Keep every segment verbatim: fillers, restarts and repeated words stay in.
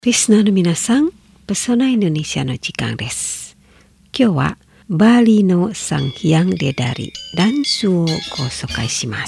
リスナーの皆さん、ペソナインドネシアの時間です。今日はバリのサンヒヤンデダリダンスをご紹介します。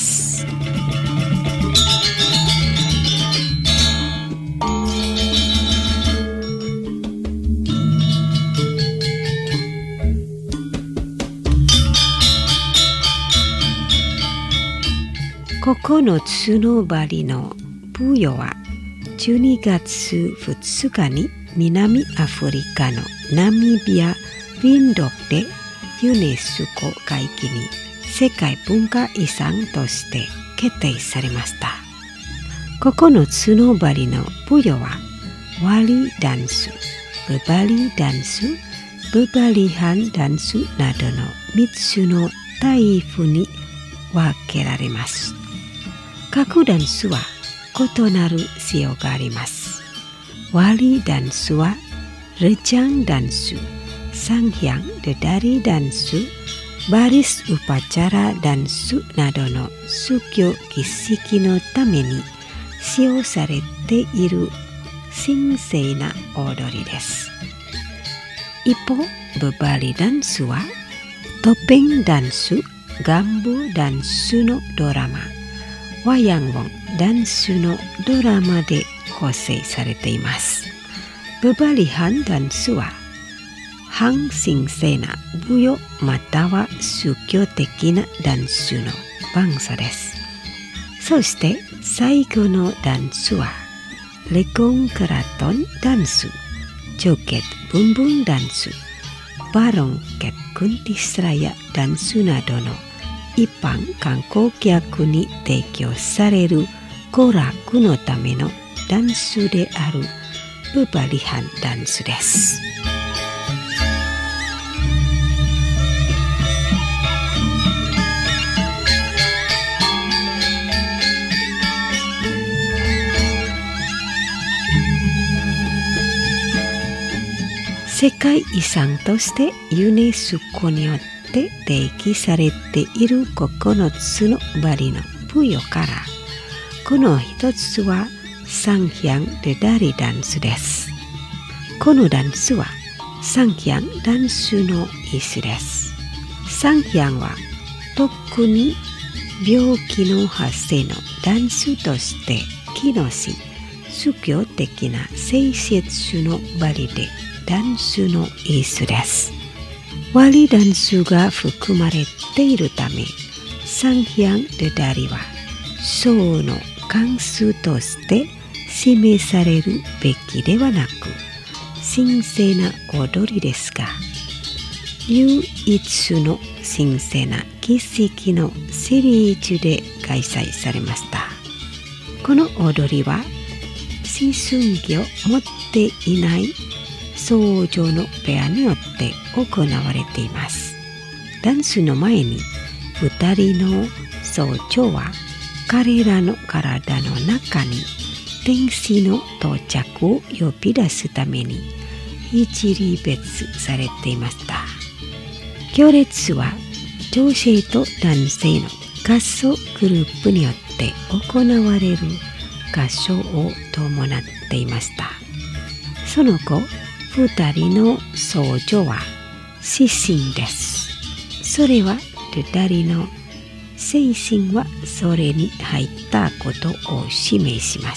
ここのつのバリのプヨはじゅうにがつふつかに南アフリカのナミビア・ウィンドでユネスコ会議に世界文化遺産として決定されました。ここのつのバリのプヨはワリダンス、ブバリダンス、ブバリハンダンスなどのみっつのタイプに分けられます。各ダンスは異なる仕様があります。ワリダンスはレジャンダンス、サンヒヤンデダリダンス、バリスウパチャラダンスなどの宗教儀式のために使用されている神聖な踊りです。一方、ブバリダンスはトッペンダンス、ガンボダンスのドラマ、ワヤンウォンダンスのドラマで構成されています。ブバリハンダンスは反神聖な舞踊または宗教的なダンスの伴奏です。そして最後のダンスはレコンクラトンダンス、ジョケットブンブンダンス、バロンケックンティスラヤダンスなどの一般観光客に提供される娯楽のためのダンスであるブバリハンダンスです。世界遺産としてユネスコによって定義されているここのつのバリの舞踊から、この一つはサンヒヤンデダリダンスです。このダンスはサンヒヤンダンスの一種です。サンヒヤンは特に病気の発生のダンスとして機能し、宗教的な聖節のバリでダンスの一種です。ワリダンスが含まれているため、サンヒヤンデダリは層の関数として示されるべきではなく、神聖な踊りですが、唯一の神聖な儀式のシリーズで開催されました。この踊りは思春期を持っていない僧侶のペアによって行われています。ダンスの前にふたりの僧侶は彼らの体の中に天使の到着を呼び出すために一離別されていました。行列は女性と男性の合奏グループによって行われる合唱を伴っていました。その後、ふたりの僧侶は失神です。それはふたりの精神はそれに入ったことを示します。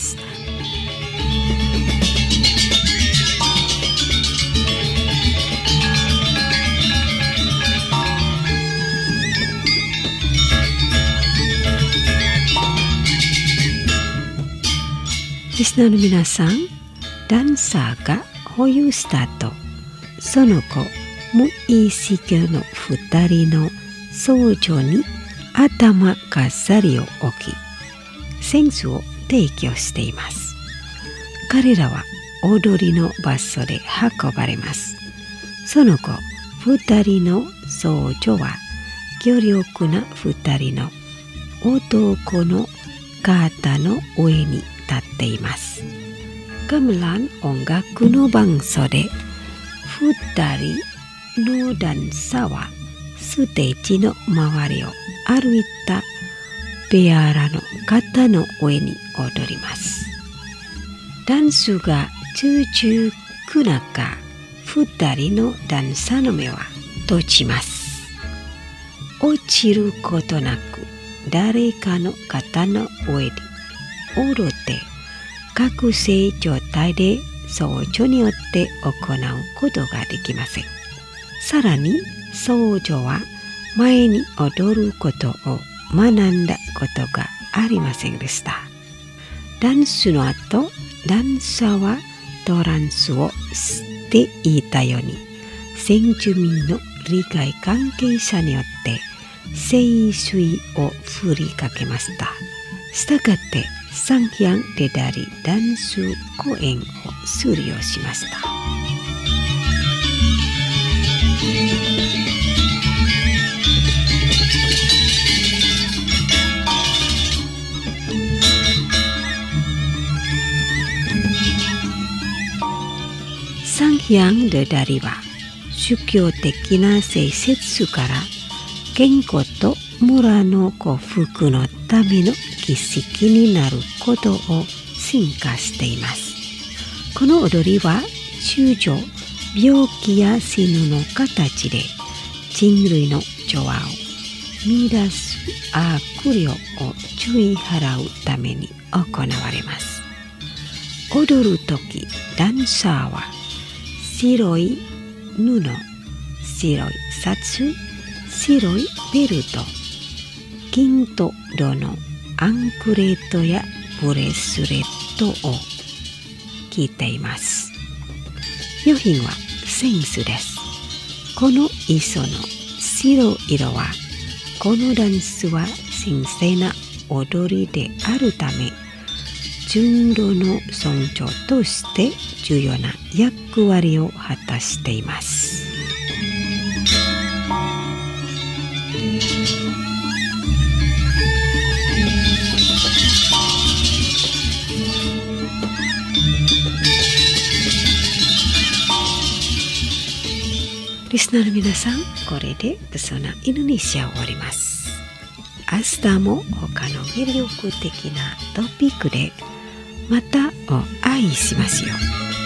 リスナーの皆さん、ダンサーが保有した後、その後無意識のふたりの僧侶に頭飾りを置き、センスを提供しています。彼らは踊りの場所で運ばれます。その後、ふたりの僧侶は強力なふたりの男の肩の上に立っています。ガムラン音楽の伴奏でふたりのダンサーはステージの周りを歩いたペアラの肩の上に踊ります。ダンスが通中く中二人のダンサーの目は閉じます。落ちることなく誰かの肩の上に踊って覚醒状態で僧侶によって行うことができません。さらに僧侶は前に踊ることを学んだことがありませんでした。ダンスの後、ダンサーはトランスをしていたように、先住民の利害関係者によって聖水を振りかけました。したがって三百でだりダンス公演をするようしました。三百でだりは宗教的な性質から健康と村の幸福のための儀式になることを進化しています。この踊りは通常病気や死ぬの形で人類の調和を乱す悪霊を注意払うために行われます。踊るときダンサーは白い布、白いシャツ、白いベルト、金と銅のアンクレットやブレスレットを着ています。用品はセンスです。この衣装の白色は、このダンスは神聖な踊りであるため、純度の尊重として重要な役割を果たしています。リスナーの皆さん、これでプソナインドネシアを終わります。明日も他の魅力的なトピックでまたお会いしますよ。